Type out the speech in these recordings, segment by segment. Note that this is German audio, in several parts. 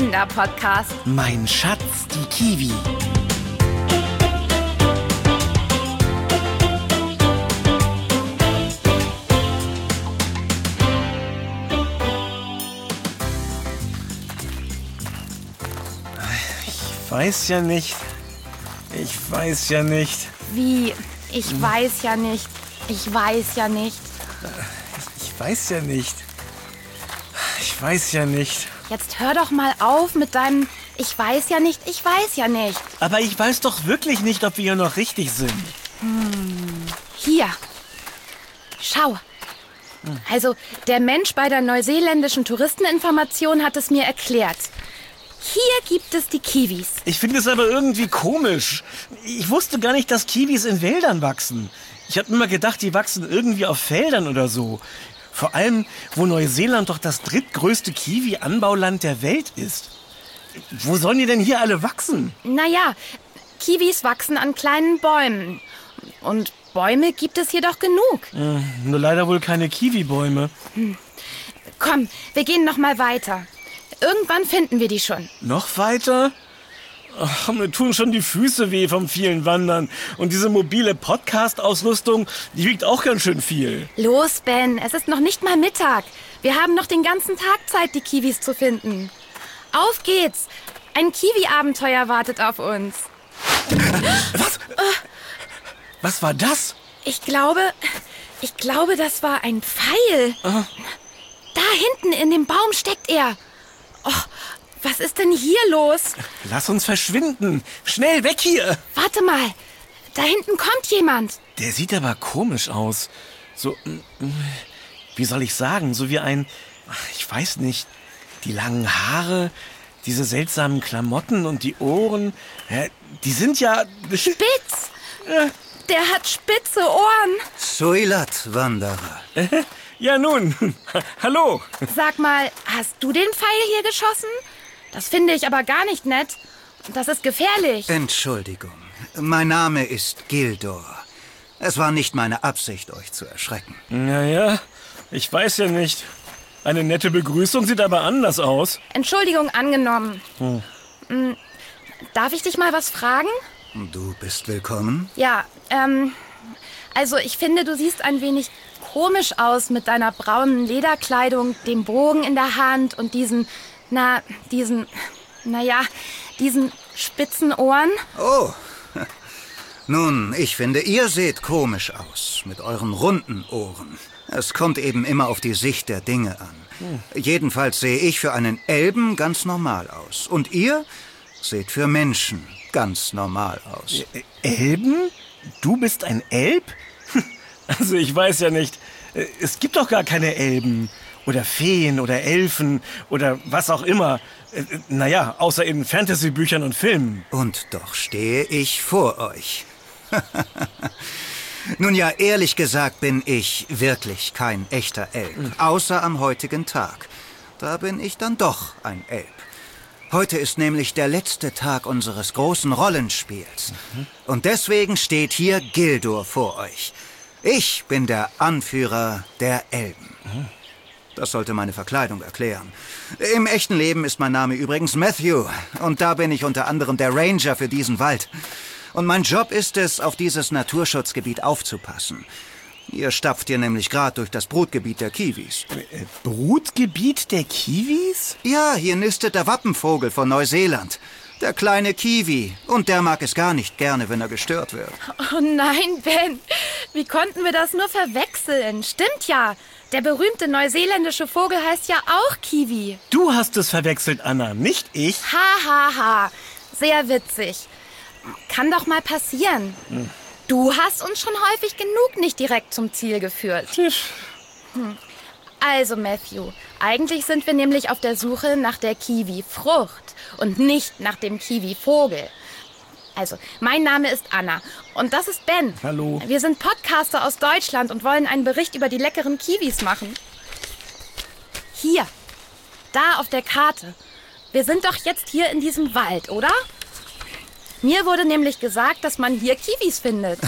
Kinderpodcast. Mein Schatz, die Kiwi. Ich weiß ja nicht. Wie? Ich weiß ja nicht. Ich weiß ja nicht. Jetzt hör doch mal auf mit deinem Ich weiß ja nicht. Aber ich weiß doch wirklich nicht, ob wir hier noch richtig sind. Hier. Schau. Also, der Mensch bei der neuseeländischen Touristeninformation hat es mir erklärt. Hier gibt es die Kiwis. Ich finde es aber irgendwie komisch. Ich wusste gar nicht, dass Kiwis in Wäldern wachsen. Ich habe immer gedacht, die wachsen irgendwie auf Feldern oder so. Vor allem, wo Neuseeland doch das drittgrößte Kiwi-Anbauland der Welt ist. Wo sollen die denn hier alle wachsen? Naja, Kiwis wachsen an kleinen Bäumen. Und Bäume gibt es hier doch genug. Nur leider wohl keine Kiwi-Bäume. Komm, wir gehen noch mal weiter. Irgendwann finden wir die schon. Noch weiter? Ach, mir tun schon die Füße weh vom vielen Wandern. Und diese mobile Podcast-Ausrüstung, die wiegt auch ganz schön viel. Los, Ben, es ist noch nicht mal Mittag. Wir haben noch den ganzen Tag Zeit, die Kiwis zu finden. Auf geht's. Ein Kiwi-Abenteuer wartet auf uns. Was? Was war das? Ich glaube, das war ein Pfeil. Da hinten in dem Baum steckt er. Oh, was ist denn hier los? Lass uns verschwinden. Schnell weg hier. Warte mal, da hinten kommt jemand. Der sieht aber komisch aus. So, wie soll ich sagen, so wie ich weiß nicht, die langen Haare, diese seltsamen Klamotten und die Ohren, die sind ja... Spitz! Der hat spitze Ohren. Suilat, Wanderer. Ja nun, hallo. Sag mal, hast du den Pfeil hier geschossen? Das finde ich aber gar nicht nett. Das ist gefährlich. Entschuldigung, mein Name ist Gildor. Es war nicht meine Absicht, euch zu erschrecken. Naja, ich weiß ja nicht. Eine nette Begrüßung sieht aber anders aus. Entschuldigung angenommen. Darf ich dich mal was fragen? Du bist willkommen. Ja, also ich finde, du siehst ein wenig komisch aus mit deiner braunen Lederkleidung, dem Bogen in der Hand und diesen spitzen Ohren. Oh, nun, ich finde, ihr seht komisch aus mit euren runden Ohren. Es kommt eben immer auf die Sicht der Dinge an. Jedenfalls sehe ich für einen Elben ganz normal aus. Und ihr seht für Menschen ganz normal aus. Elben? Du bist ein Elb? Also ich weiß ja nicht. Es gibt doch gar keine Elben. Oder Feen oder Elfen oder was auch immer. Naja, außer in Fantasy-Büchern und Filmen. Und doch stehe ich vor euch. Nun ja, ehrlich gesagt bin ich wirklich kein echter Elb. Außer am heutigen Tag. Da bin ich dann doch ein Elb. Heute ist nämlich der letzte Tag unseres großen Rollenspiels. Und deswegen steht hier Gildor vor euch. Ich bin der Anführer der Elben. Das sollte meine Verkleidung erklären. Im echten Leben ist mein Name übrigens Matthew. Und da bin ich unter anderem der Ranger für diesen Wald. Und mein Job ist es, auf dieses Naturschutzgebiet aufzupassen. Ihr stapft hier nämlich gerade durch das Brutgebiet der Kiwis. Brutgebiet der Kiwis? Ja, hier nistet der Wappenvogel von Neuseeland. Der kleine Kiwi. Und der mag es gar nicht gerne, wenn er gestört wird. Oh nein, Ben. Wie konnten wir das nur verwechseln? Stimmt ja. Der berühmte neuseeländische Vogel heißt ja auch Kiwi. Du hast es verwechselt, Anna, nicht ich. Ha, ha, ha. Sehr witzig. Kann doch mal passieren. Du hast uns schon häufig genug nicht direkt zum Ziel geführt. Also, Matthew, eigentlich sind wir nämlich auf der Suche nach der Kiwi-Frucht und nicht nach dem Kiwi-Vogel. Also, mein Name ist Anna und das ist Ben. Hallo. Wir sind Podcaster aus Deutschland und wollen einen Bericht über die leckeren Kiwis machen. Hier, da auf der Karte. Wir sind doch jetzt hier in diesem Wald, oder? Mir wurde nämlich gesagt, dass man hier Kiwis findet.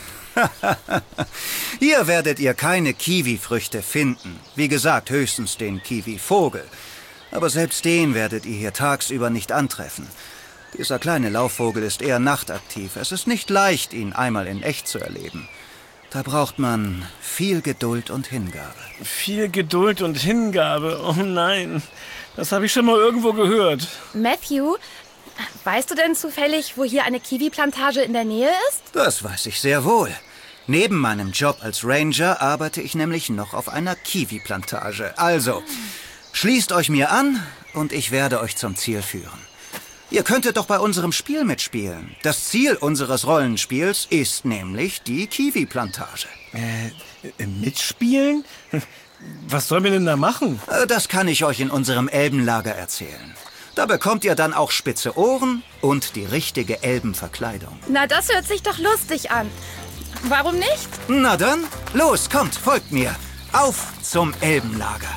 Hier werdet ihr keine Kiwifrüchte finden. Wie gesagt, höchstens den Kiwivogel. Aber selbst den werdet ihr hier tagsüber nicht antreffen. Dieser kleine Laufvogel ist eher nachtaktiv. Es ist nicht leicht, ihn einmal in echt zu erleben. Da braucht man viel Geduld und Hingabe. Viel Geduld und Hingabe. Oh nein, das habe ich schon mal irgendwo gehört. Matthew, weißt du denn zufällig, wo hier eine Kiwi-Plantage in der Nähe ist? Das weiß ich sehr wohl. Neben meinem Job als Ranger arbeite ich nämlich noch auf einer Kiwi-Plantage. Also, schließt euch mir an und ich werde euch zum Ziel führen. Ihr könntet doch bei unserem Spiel mitspielen. Das Ziel unseres Rollenspiels ist nämlich die Kiwi-Plantage. Mitspielen? Was sollen wir denn da machen? Das kann ich euch in unserem Elbenlager erzählen. Da bekommt ihr dann auch spitze Ohren und die richtige Elbenverkleidung. Na, das hört sich doch lustig an. Warum nicht? Na dann, los, kommt, folgt mir. Auf zum Elbenlager.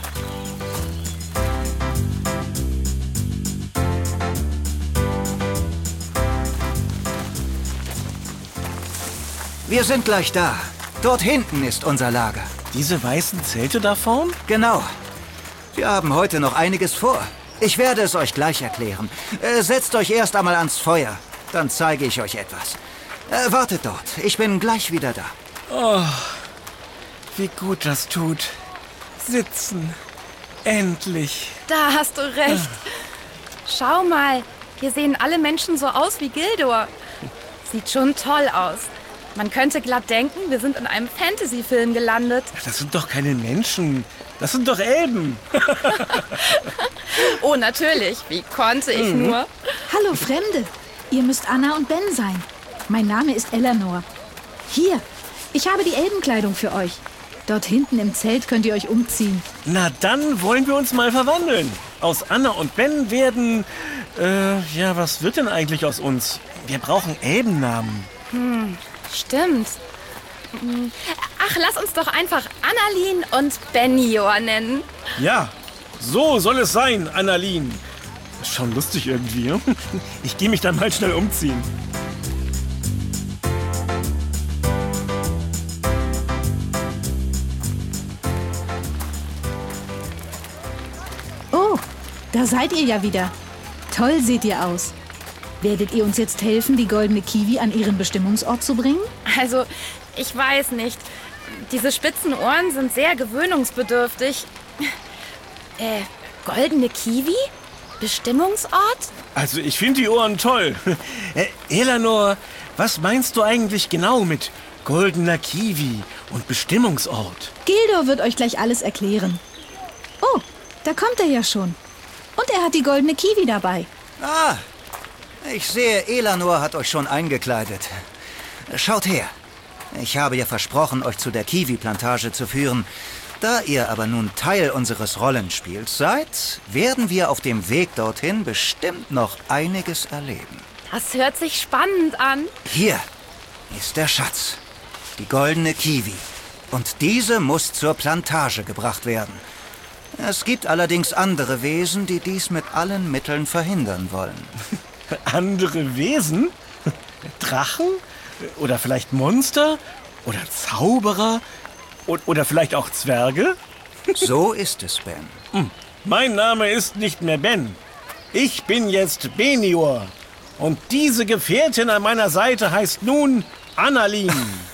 Wir sind gleich da. Dort hinten ist unser Lager. Diese weißen Zelte da vorn? Genau. Wir haben heute noch einiges vor. Ich werde es euch gleich erklären. Setzt euch erst einmal ans Feuer. Dann zeige ich euch etwas. Wartet dort. Ich bin gleich wieder da. Oh, wie gut das tut. Sitzen. Endlich. Da hast du recht. Schau mal, hier sehen alle Menschen so aus wie Gildor. Sieht schon toll aus. Man könnte glatt denken, wir sind in einem Fantasy-Film gelandet. Das sind doch keine Menschen. Das sind doch Elben. Oh, natürlich. Wie konnte ich nur? Hallo Fremde, ihr müsst Anna und Ben sein. Mein Name ist Eleanor. Hier, ich habe die Elbenkleidung für euch. Dort hinten im Zelt könnt ihr euch umziehen. Na, dann wollen wir uns mal verwandeln. Aus Anna und Ben werden... ja, was wird denn eigentlich aus uns? Wir brauchen Elbennamen. Stimmt. Ach, lass uns doch einfach Annalyn und Benjor nennen. Ja, so soll es sein, Annalyn. Ist schon lustig irgendwie. Hm? Ich gehe mich dann mal schnell umziehen. Oh, da seid ihr ja wieder. Toll seht ihr aus. Werdet ihr uns jetzt helfen, die goldene Kiwi an ihren Bestimmungsort zu bringen? Also, ich weiß nicht. Diese spitzen Ohren sind sehr gewöhnungsbedürftig. Goldene Kiwi? Bestimmungsort? Also ich finde die Ohren toll. Eleanor, was meinst du eigentlich genau mit goldener Kiwi und Bestimmungsort? Gildor wird euch gleich alles erklären. Oh, da kommt er ja schon. Und er hat die goldene Kiwi dabei. Ah, ich sehe, Eleanor hat euch schon eingekleidet. Schaut her. Ich habe ja versprochen, euch zu der Kiwi-Plantage zu führen. Da ihr aber nun Teil unseres Rollenspiels seid, werden wir auf dem Weg dorthin bestimmt noch einiges erleben. Das hört sich spannend an. Hier ist der Schatz, die goldene Kiwi. Und diese muss zur Plantage gebracht werden. Es gibt allerdings andere Wesen, die dies mit allen Mitteln verhindern wollen. Andere Wesen? Drachen? Oder vielleicht Monster? Oder Zauberer? Oder vielleicht auch Zwerge? So ist es, Ben. Mein Name ist nicht mehr Ben. Ich bin jetzt Benjor. Und diese Gefährtin an meiner Seite heißt nun Annalyn.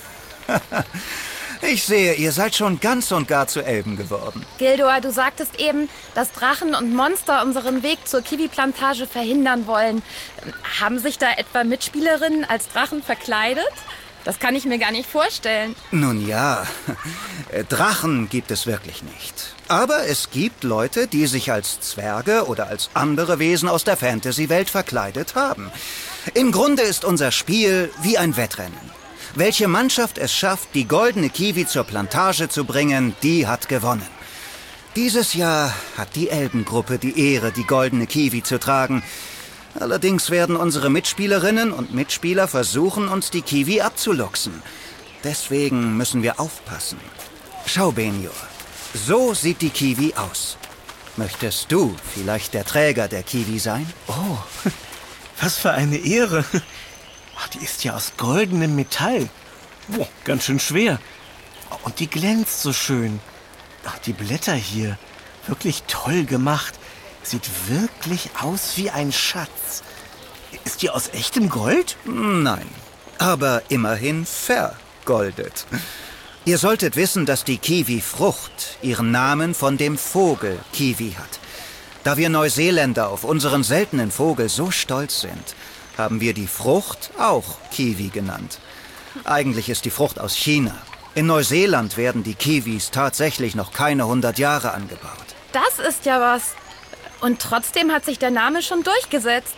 Ich sehe, ihr seid schon ganz und gar zu Elben geworden. Gildor, du sagtest eben, dass Drachen und Monster unseren Weg zur Kiwi-Plantage verhindern wollen. Haben sich da etwa Mitspielerinnen als Drachen verkleidet? Das kann ich mir gar nicht vorstellen. Nun ja, Drachen gibt es wirklich nicht. Aber es gibt Leute, die sich als Zwerge oder als andere Wesen aus der Fantasy-Welt verkleidet haben. Im Grunde ist unser Spiel wie ein Wettrennen. Welche Mannschaft es schafft, die goldene Kiwi zur Plantage zu bringen, die hat gewonnen. Dieses Jahr hat die Elbengruppe die Ehre, die goldene Kiwi zu tragen. Allerdings werden unsere Mitspielerinnen und Mitspieler versuchen, uns die Kiwi abzuluxen. Deswegen müssen wir aufpassen. Schau, Benjor, so sieht die Kiwi aus. Möchtest du vielleicht der Träger der Kiwi sein? Oh, was für eine Ehre. Ach, die ist ja aus goldenem Metall. Oh, ganz schön schwer. Und die glänzt so schön. Ach, die Blätter hier, wirklich toll gemacht. Sieht wirklich aus wie ein Schatz. Ist die aus echtem Gold? Nein, aber immerhin vergoldet. Ihr solltet wissen, dass die Kiwi-Frucht ihren Namen von dem Vogel Kiwi hat. Da wir Neuseeländer auf unseren seltenen Vogel so stolz sind, haben wir die Frucht auch Kiwi genannt. Eigentlich ist die Frucht aus China. In Neuseeland werden die Kiwis tatsächlich noch keine 100 Jahre angebaut. Das ist ja was. Und trotzdem hat sich der Name schon durchgesetzt.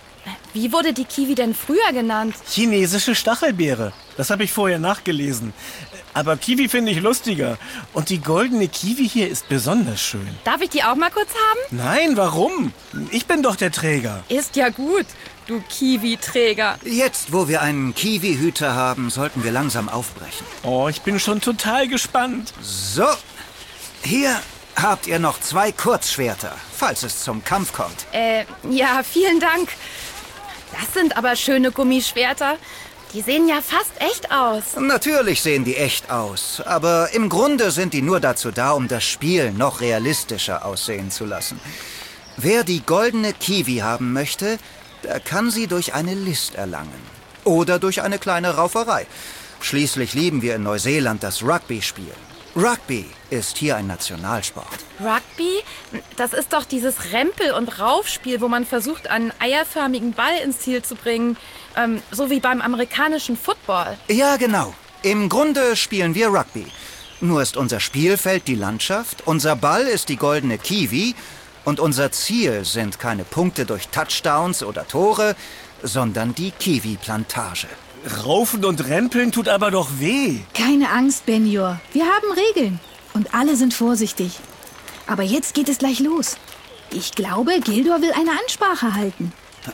Wie wurde die Kiwi denn früher genannt? Chinesische Stachelbeere. Das habe ich vorher nachgelesen. Aber Kiwi finde ich lustiger. Und die goldene Kiwi hier ist besonders schön. Darf ich die auch mal kurz haben? Nein, warum? Ich bin doch der Träger. Ist ja gut, du Kiwi-Träger. Jetzt, wo wir einen Kiwi-Hüter haben, sollten wir langsam aufbrechen. Oh, ich bin schon total gespannt. So, hier habt ihr noch 2 Kurzschwerter, falls es zum Kampf kommt. Ja, vielen Dank. Das sind aber schöne Gummischwerter. Die sehen ja fast echt aus. Natürlich sehen die echt aus, aber im Grunde sind die nur dazu da, um das Spiel noch realistischer aussehen zu lassen. Wer die goldene Kiwi haben möchte, der kann sie durch eine List erlangen. Oder durch eine kleine Rauferei. Schließlich lieben wir in Neuseeland das Rugby-Spiel. Rugby ist hier ein Nationalsport. Rugby? Das ist doch dieses Rempel- und Raufspiel, wo man versucht, einen eierförmigen Ball ins Ziel zu bringen. So wie beim amerikanischen Football. Ja, genau. Im Grunde spielen wir Rugby. Nur ist unser Spielfeld die Landschaft, unser Ball ist die goldene Kiwi und unser Ziel sind keine Punkte durch Touchdowns oder Tore, sondern die Kiwi-Plantage. Raufen und Rempeln tut aber doch weh. Keine Angst, Benjor. Wir haben Regeln. Und alle sind vorsichtig. Aber jetzt geht es gleich los. Ich glaube, Gildor will eine Ansprache halten.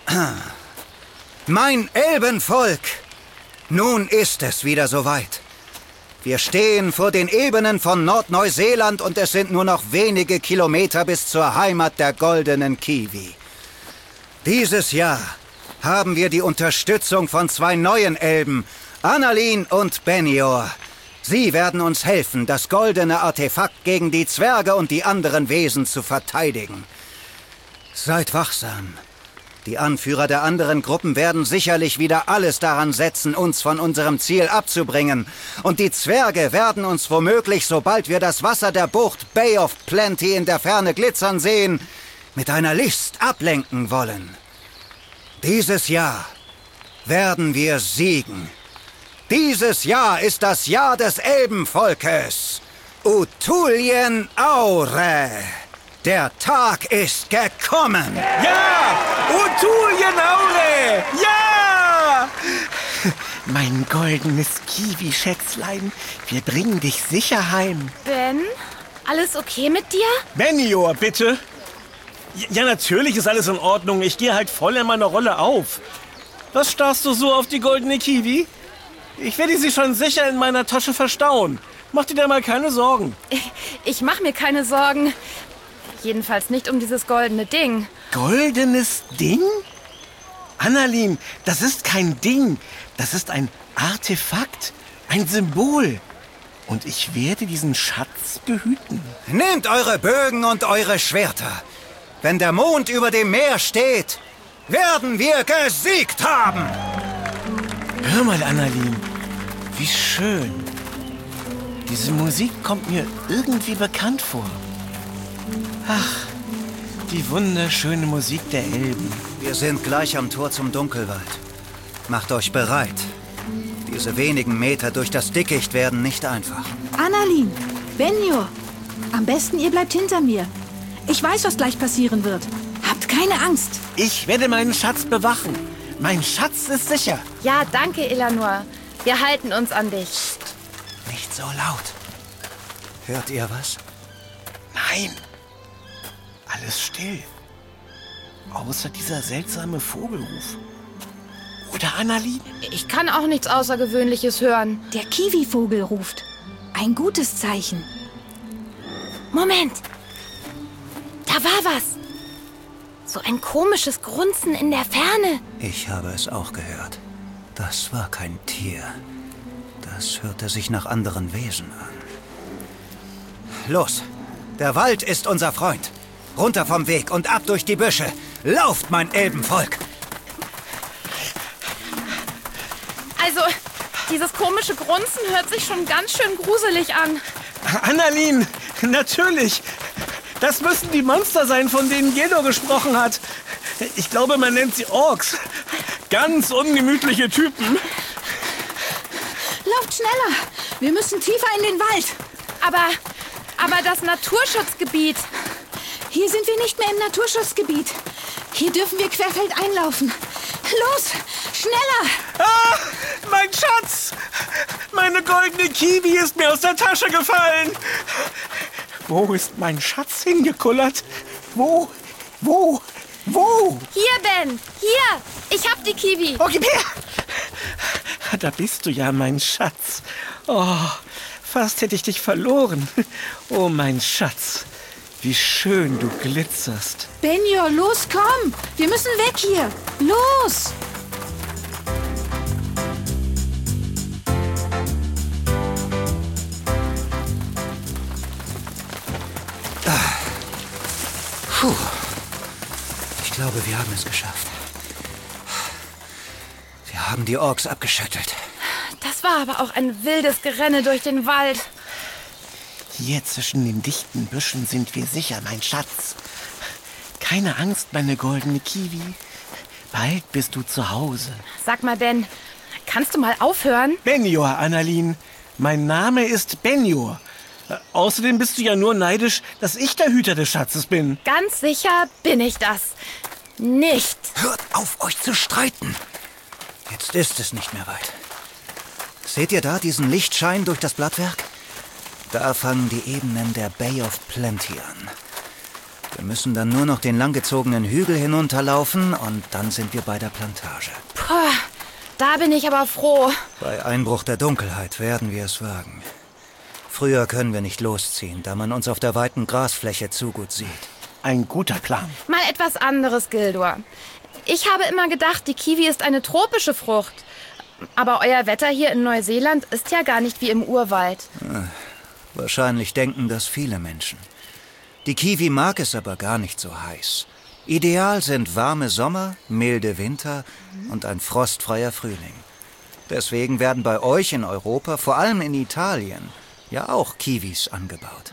Mein Elbenvolk! Nun ist es wieder soweit. Wir stehen vor den Ebenen von Nordneuseeland und es sind nur noch wenige Kilometer bis zur Heimat der goldenen Kiwi. Dieses Jahr haben wir die Unterstützung von 2 neuen Elben, Annalyn und Benjor. Sie werden uns helfen, das goldene Artefakt gegen die Zwerge und die anderen Wesen zu verteidigen. Seid wachsam. Die Anführer der anderen Gruppen werden sicherlich wieder alles daran setzen, uns von unserem Ziel abzubringen. Und die Zwerge werden uns womöglich, sobald wir das Wasser der Bucht Bay of Plenty in der Ferne glitzern sehen, mit einer List ablenken wollen. Dieses Jahr werden wir siegen. Dieses Jahr ist das Jahr des Elbenvolkes. Utulien Aure. Der Tag ist gekommen. Ja! Utulien Aure! Ja! Mein goldenes Kiwi-Schätzlein, wir bringen dich sicher heim. Ben, alles okay mit dir? Benjor, bitte. Ja, natürlich ist alles in Ordnung. Ich gehe halt voll in meiner Rolle auf. Was starrst du so auf die goldene Kiwi? Ich werde sie schon sicher in meiner Tasche verstauen. Mach dir da mal keine Sorgen. Ich mache mir keine Sorgen. Jedenfalls nicht um dieses goldene Ding. Goldenes Ding? Annalyn, das ist kein Ding. Das ist ein Artefakt, ein Symbol. Und ich werde diesen Schatz behüten. Nehmt eure Bögen und eure Schwerter. Wenn der Mond über dem Meer steht, werden wir gesiegt haben. Hör mal, Annalyn, wie schön. Diese Musik kommt mir irgendwie bekannt vor. Ach, die wunderschöne Musik der Elben. Wir sind gleich am Tor zum Dunkelwald. Macht euch bereit. Diese wenigen Meter durch das Dickicht werden nicht einfach. Annalyn, Benjor, am besten ihr bleibt hinter mir. Ich weiß, was gleich passieren wird. Habt keine Angst. Ich werde meinen Schatz bewachen. Mein Schatz ist sicher. Ja, danke, Eleanor. Wir halten uns an dich. Nicht so laut. Hört ihr was? Nein. Alles still. Außer dieser seltsame Vogelruf. Oder Annalyn? Ich kann auch nichts Außergewöhnliches hören. Der Kiwi-Vogel ruft. Ein gutes Zeichen. Moment. Da war was. So ein komisches Grunzen in der Ferne. Ich habe es auch gehört. Das war kein Tier. Das hörte sich nach anderen Wesen an. Los, der Wald ist unser Freund. runter vom Weg und ab durch die Büsche. Lauft, mein Elbenvolk! Also, dieses komische Grunzen hört sich schon ganz schön gruselig an. Annalyn, natürlich. Das müssen die Monster sein, von denen Jedor gesprochen hat. Ich glaube, man nennt sie Orks. Ganz ungemütliche Typen. Lauft schneller! Wir müssen tiefer in den Wald. Aber das Naturschutzgebiet. Hier sind wir nicht mehr im Naturschutzgebiet. Hier dürfen wir querfeldein laufen. Los, schneller! Ah, mein Schatz! Meine goldene Kiwi ist mir aus der Tasche gefallen. Wo ist mein Schatz hingekullert? Wo? Hier, Ben! Hier! Ich hab die Kiwi! Oh, gib her! Da bist du ja, mein Schatz. Oh, fast hätte ich dich verloren. Oh, mein Schatz. Wie schön du glitzerst. Benjor, los, komm! Wir müssen weg hier! Los! Puh. Ich glaube, wir haben es geschafft. Wir haben die Orks abgeschüttelt. Das war aber auch ein wildes Gerenne durch den Wald. Hier zwischen den dichten Büschen sind wir sicher, mein Schatz. Keine Angst, meine goldene Kiwi. Bald bist du zu Hause. Sag mal, Ben, kannst du mal aufhören? Benjor, Annalyn. Mein Name ist Benjor. Außerdem bist du ja nur neidisch, dass ich der Hüter des Schatzes bin. Ganz sicher bin ich das nicht. Hört auf, euch zu streiten. Jetzt ist es nicht mehr weit. Seht ihr da diesen Lichtschein durch das Blattwerk? Da fangen die Ebenen der Bay of Plenty an. Wir müssen dann nur noch den langgezogenen Hügel hinunterlaufen und dann sind wir bei der Plantage. Puh, da bin ich aber froh. Bei Einbruch der Dunkelheit werden wir es wagen. Früher können wir nicht losziehen, da man uns auf der weiten Grasfläche zu gut sieht. Ein guter Plan. Mal etwas anderes, Gildor. Ich habe immer gedacht, die Kiwi ist eine tropische Frucht. Aber euer Wetter hier in Neuseeland ist ja gar nicht wie im Urwald. Wahrscheinlich denken das viele Menschen. Die Kiwi mag es aber gar nicht so heiß. Ideal sind warme Sommer, milde Winter und ein frostfreier Frühling. Deswegen werden bei euch in Europa, vor allem in Italien, ja auch Kiwis angebaut.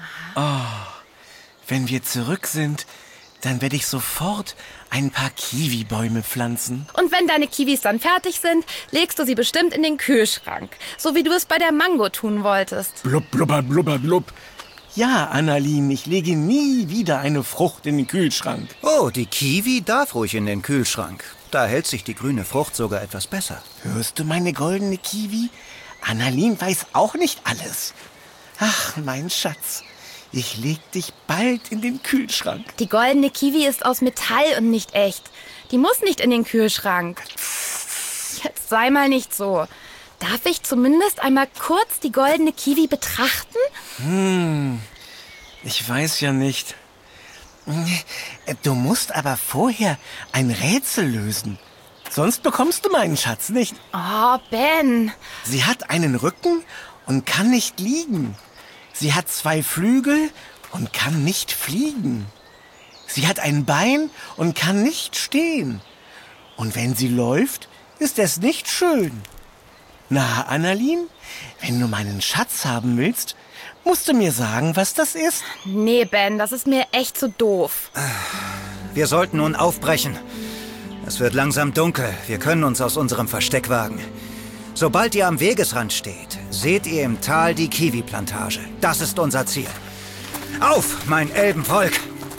Wenn wir zurück sind, dann werde ich sofort ein paar Kiwibäume pflanzen. Und wenn deine Kiwis dann fertig sind, legst du sie bestimmt in den Kühlschrank. So wie du es bei der Mango tun wolltest. Blub, blubber, blubber, blub. Ja, Annalyn, ich lege nie wieder eine Frucht in den Kühlschrank. Oh, die Kiwi darf ruhig in den Kühlschrank. Da hält sich die grüne Frucht sogar etwas besser. Hörst du, meine goldene Kiwi? Annalyn weiß auch nicht alles. Ach, mein Schatz, ich leg dich bald in den Kühlschrank. Die goldene Kiwi ist aus Metall und nicht echt. Die muss nicht in den Kühlschrank. Jetzt sei mal nicht so. Darf ich zumindest einmal kurz die goldene Kiwi betrachten? Ich weiß ja nicht. Du musst aber vorher ein Rätsel lösen. Sonst bekommst du meinen Schatz nicht. Oh, Ben. Sie hat einen Rücken und kann nicht liegen. Sie hat 2 Flügel und kann nicht fliegen. Sie hat ein Bein und kann nicht stehen. Und wenn sie läuft, ist es nicht schön. Na, Annalyn, wenn du meinen Schatz haben willst, musst du mir sagen, was das ist. Nee, Ben, das ist mir echt zu doof. Wir sollten nun aufbrechen. Es wird langsam dunkel. Wir können uns aus unserem Versteck wagen. Sobald ihr am Wegesrand steht, seht ihr im Tal die Kiwi-Plantage. Das ist unser Ziel. Auf, mein Elbenvolk!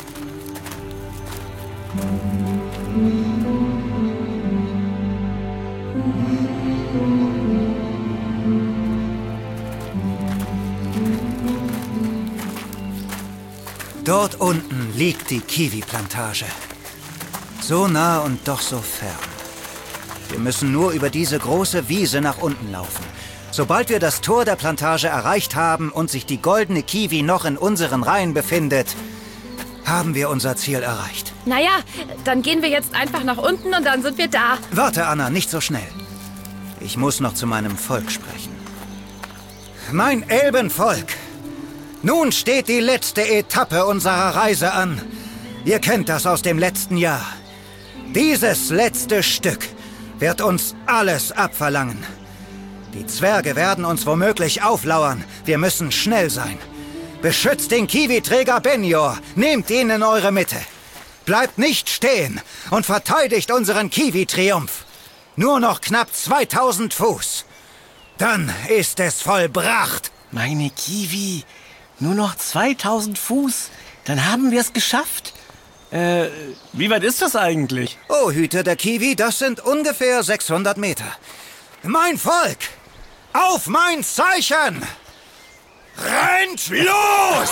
Dort unten liegt die Kiwi-Plantage. So nah und doch so fern. Wir müssen nur über diese große Wiese nach unten laufen. Sobald wir das Tor der Plantage erreicht haben und sich die goldene Kiwi noch in unseren Reihen befindet, haben wir unser Ziel erreicht. Naja, dann gehen wir jetzt einfach nach unten und dann sind wir da. Warte, Anna, nicht so schnell. Ich muss noch zu meinem Volk sprechen. Mein Elbenvolk! Nun steht die letzte Etappe unserer Reise an. Ihr kennt das aus dem letzten Jahr. Dieses letzte Stück wird uns alles abverlangen. Die Zwerge werden uns womöglich auflauern. Wir müssen schnell sein. Beschützt den Kiwi-Träger Benjor. Nehmt ihn in eure Mitte. Bleibt nicht stehen und verteidigt unseren Kiwi-Triumph. Nur noch knapp 2000 Fuß. Dann ist es vollbracht. Meine Kiwi, nur noch 2000 Fuß. Dann haben wir es geschafft. Wie weit ist das eigentlich? Oh, Hüter der Kiwi, das sind ungefähr 600 Meter. Mein Volk, auf mein Zeichen! Rennt los!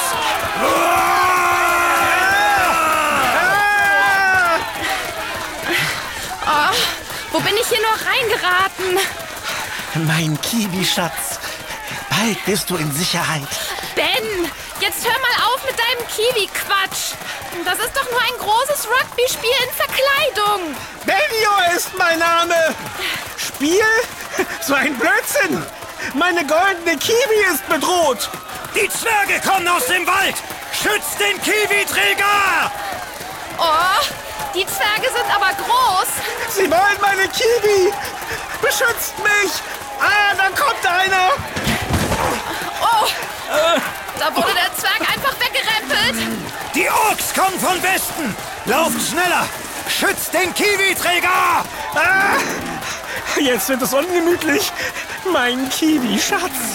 Oh, wo bin ich hier nur reingeraten? Mein Kiwi-Schatz, bald bist du in Sicherheit. Ben, jetzt hör mal auf mit deinem Kiwi-Quatsch. Das ist doch nur ein großes Rugby-Spiel in Verkleidung. Benjor ist mein Name. Spiel? So ein Blödsinn. Meine goldene Kiwi ist bedroht. Die Zwerge kommen aus dem Wald! Schützt den Kiwi-Träger! Oh, die Zwerge sind aber groß. Sie wollen meine Kiwi. Beschützt mich. Ah, da kommt einer. Oh, da wurde der Zwerg einfach weggerempelt. Die Orks kommen von Westen! Lauft schneller! Schützt den Kiwi-Träger! Ah, jetzt wird es ungemütlich. Mein Kiwi-Schatz.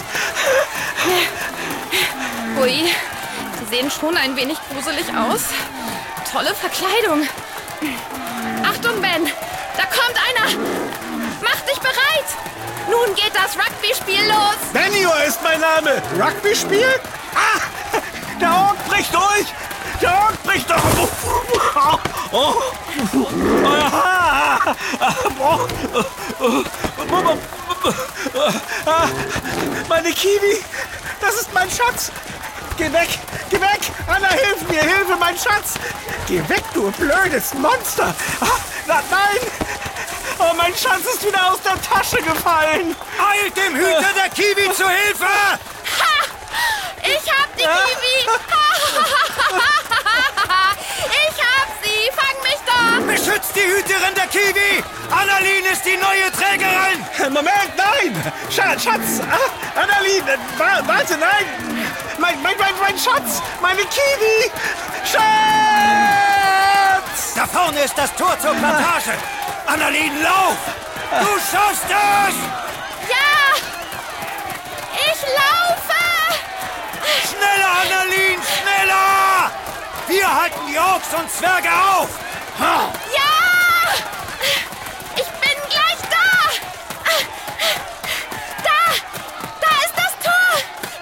Ui, die sehen schon ein wenig gruselig aus. Tolle Verkleidung. Achtung, Ben, da kommt einer. Mach dich bereit. Nun geht das Rugby-Spiel los. Benjor ist mein Name. Rugby-Spiel? Ah, der Ork bricht durch. Der Ork bricht durch. Oh. Meine Kiwi, das ist mein Schatz. Geh weg, geh weg. Anna, hilf mir, hilfe, mein Schatz. Geh weg, du blödes Monster. Nein. Oh, mein Schatz ist wieder aus der Tasche gefallen. Eilt dem Hüter der Kiwi zu Hilfe! Ha! Ich hab die Kiwi. Ich hab sie. Fang mich doch. Beschützt die Hüterin der Kiwi! Annalyn ist die neue Trägerin! Moment, nein! Schatz! Annalyn, warte, nein! Mein Schatz! Meine Kiwi! Schatz! Da vorne ist das Tor zur Plantage! Annalyn, lauf! Du schaffst es! Ja! Ich laufe! Schneller, Annalyn, schneller! Wir halten die Orks und Zwerge auf! Ha! Ja! Ich bin gleich da! Da ist das Tor!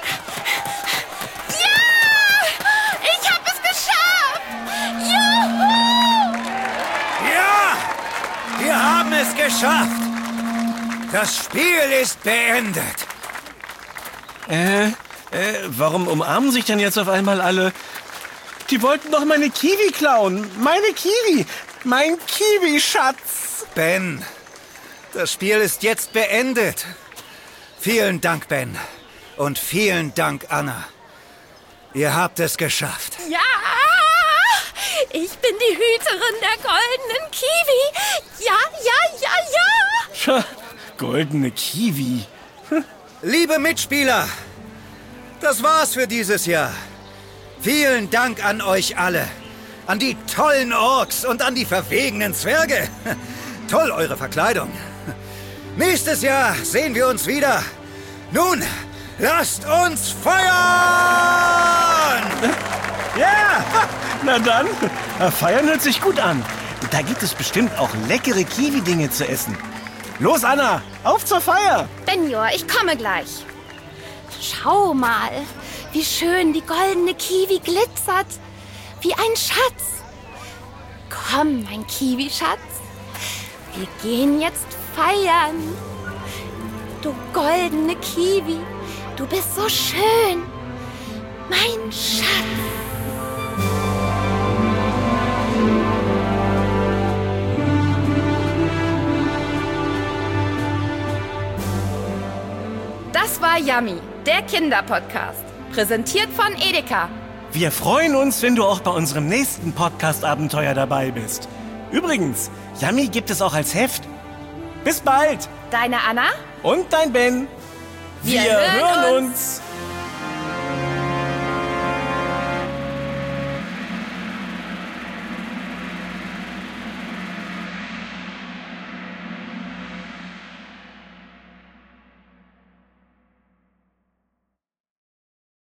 Ja! Ich hab es geschafft! Juhu! Ja! Wir haben es geschafft! Das Spiel ist beendet! Warum umarmen sich denn jetzt auf einmal alle? Die wollten doch meine Kiwi klauen. Meine Kiwi. Mein Kiwi-Schatz. Ben, das Spiel ist jetzt beendet. Vielen Dank, Ben. Und vielen Dank, Anna. Ihr habt es geschafft. Ja! Ich bin die Hüterin der goldenen Kiwi! Ja! Tja, goldene Kiwi. Liebe Mitspieler, das war's für dieses Jahr. Vielen Dank an euch alle. An die tollen Orks und an die verwegenen Zwerge. Toll, eure Verkleidung. Nächstes Jahr sehen wir uns wieder. Nun, lasst uns feiern! Ja, na dann. Feiern hört sich gut an. Da gibt es bestimmt auch leckere Kiwi-Dinge zu essen. Los, Anna, auf zur Feier. Benjor, ich komme gleich. Schau mal, wie schön die goldene Kiwi glitzert. Wie ein Schatz. Komm, mein Kiwi-Schatz. Wir gehen jetzt feiern. Du goldene Kiwi, du bist so schön. Mein Schatz. Das war Yummy, der Kinderpodcast. Präsentiert von Edeka. Wir freuen uns, wenn du auch bei unserem nächsten Podcast-Abenteuer dabei bist. Übrigens, Yummy gibt es auch als Heft. Bis bald! Deine Anna? Und dein Ben. Wir hören uns.